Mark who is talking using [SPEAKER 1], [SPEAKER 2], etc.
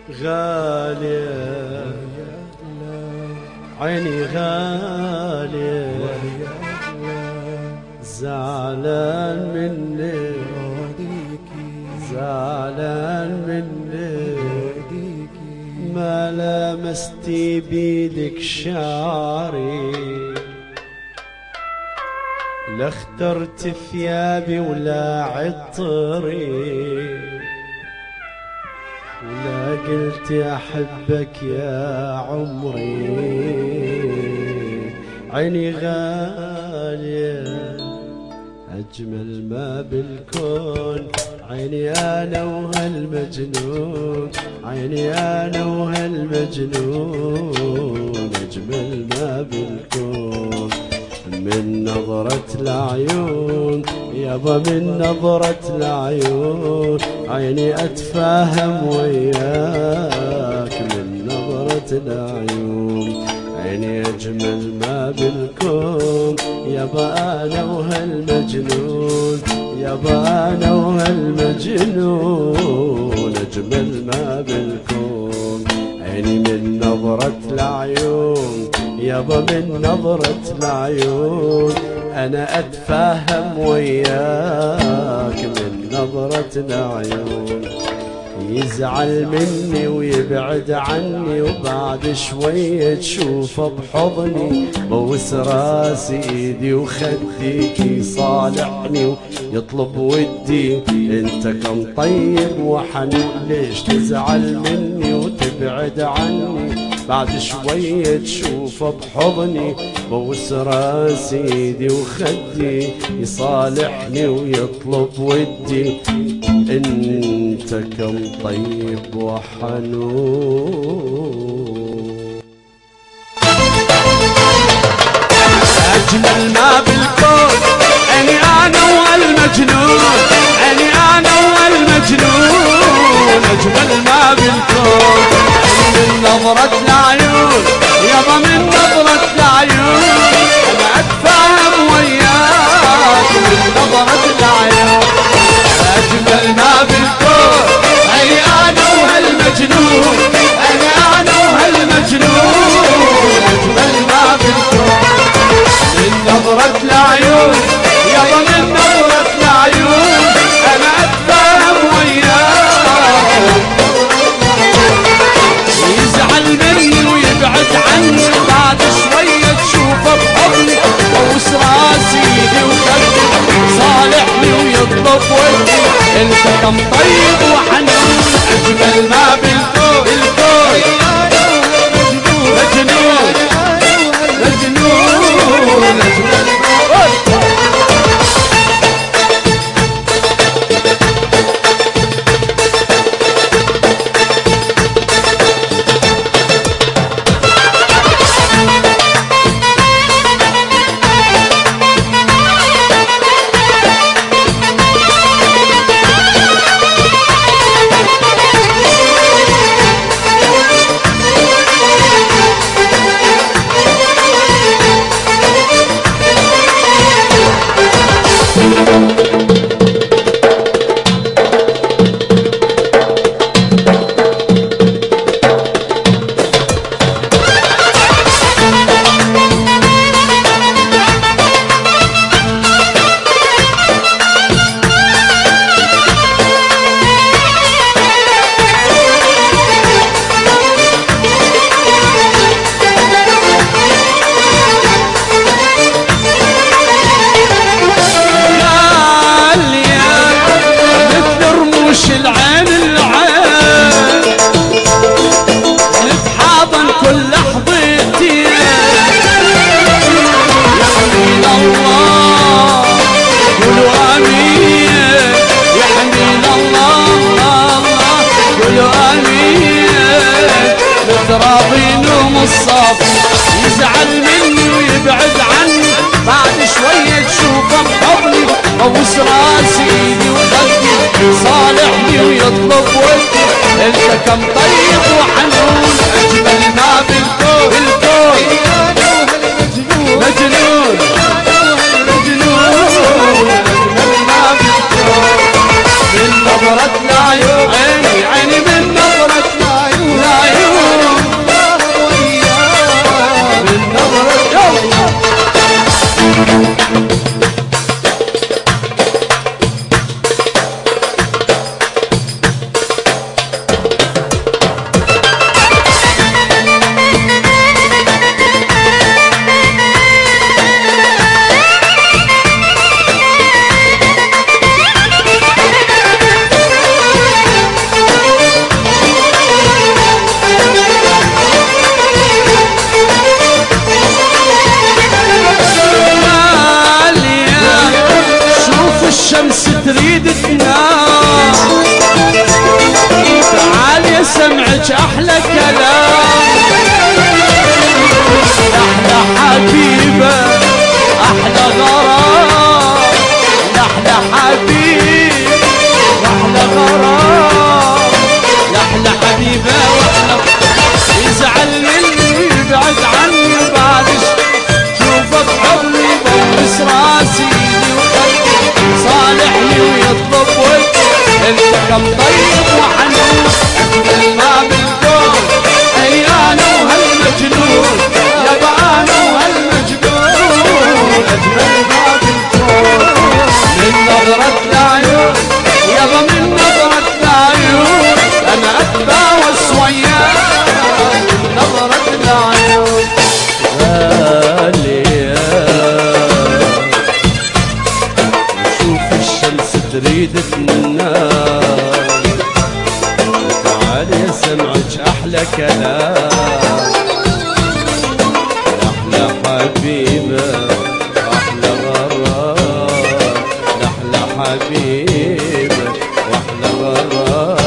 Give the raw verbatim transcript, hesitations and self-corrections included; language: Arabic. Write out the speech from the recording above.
[SPEAKER 1] غالية عيني غالية زعلان منك زعلان منك ما لمستي بيدك شعري لا اخترت ثيابي ولا عطري ولا قلت أحبك يا عمري عيني غالية أجمل ما بالكون عيني أنا وهالمجنون عيني أنا وهالمجنون أجمل ما بالكون من نظرة العيون يابا من نظرة العيون عيني أتفاهم وياك من نظرة العيون عيني أجمل ما بالكون يابا أنا وهالمجنون يابا أنا وهالمجنون أجمل ما بالكون عيني من نظرة العيون يابا من نظرة العيون أنا أتفاهم وياك من نظرة العيون يزعل مني ويبعد عني وبعد شوية تشوفه بحضني بوس راسي ايدي وخديك يصالحني ويطلب ودي انت كم طيب وحنون ليش تزعل مني وتبعد عني بعد شوية تشوفه بحضني بوس راسي ايدي وخدي يصالحني ويطلب ودي انت كم طيب وحنون اجمل ما بالكون عيني انا والمجنون عيني انا والمجنون اجمل ما بالكون من نظرة العيون يابا من نظرة العيون انا اتفاهم وياك من نظرة العيون اجمل ما بالكون عيني انا وهالمجنون انا انا وهالمجنون اجمل ما بالكون من نظرة العيون يابا من نظرة العيون انا اتفاهم وياك يزعل مني ويبعد عني بعد شوية تشوفه بحضني بوس راسي ايدي وخدي صالحني ويطلب ودي انت كم طيب وحنون اجمل ما بالكون الكون مجنون مجنون اجمل يزعل مني ويبعد عني بعد شوية تشوفه بحضني بوس راسي ايدي وخدي صالحني ويطلب ودي انت كم طيب وحنون اجمل ما بالكون الكون مجنون مجنون اجمل ما بالكون من نظرة العيون عيني عيني من نظرة العيون تريد تنام، تعال يا سمعك احلى كلام، احلى حبيبه احلى غرام، احلى حبيب واحلى غرام، احلى حبيبه واحلى. يزعل اللي يبعد عني بعدش شوفه بحضني بوس راسي وخدي صالحني ويطلب ودي. انت كم طيب وحنون اجمل ما بالكون، ايانا وهالمجنون يابا انا وهالمجنون، اجمل ما بالكون من نظرة العيون يابا من نظرة العيون، انا اتباوس وياك من نظرة العيون. غالية شوف الشمس تريد تنام، تعالي سمعك احلى كلام، احلى حبيبه احلى غرام، احلى حبيبه واحلى غرام.